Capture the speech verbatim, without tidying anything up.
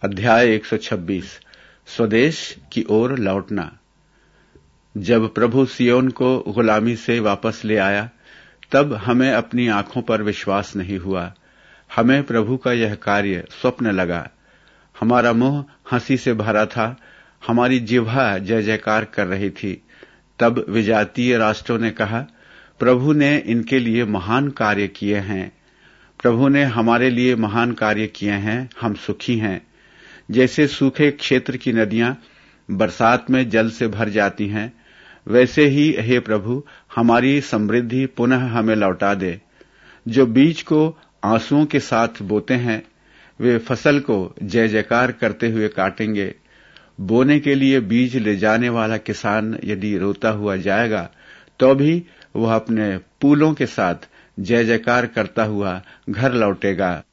अध्याय एक सौ छब्बीस स्वदेश की ओर लौटना। जब प्रभु सियोन को गुलामी से वापस ले आया, तब हमें अपनी आंखों पर विश्वास नहीं हुआ। हमें प्रभु का यह कार्य स्वप्न लगा। हमारा मुंह हंसी से भरा था, हमारी जिह्वा जय जयकार कर रही थी। तब विजातीय राष्ट्रों ने कहा, प्रभु ने इनके लिए महान कार्य किए हैं। प्रभु ने हमारे लिए महान कार्य किए हैं, हम सुखी हैं। जैसे सूखे क्षेत्र की नदियां बरसात में जल से भर जाती हैं, वैसे ही हे प्रभु हमारी समृद्धि पुनः हमें लौटा दे। जो बीज को आंसुओं के साथ बोते हैं, वे फसल को जय जयकार करते हुए काटेंगे। बोने के लिए बीज ले जाने वाला किसान यदि रोता हुआ जाएगा, तो भी वह अपने पूलों के साथ जय जयकार करता हुआ घर लौटेगा।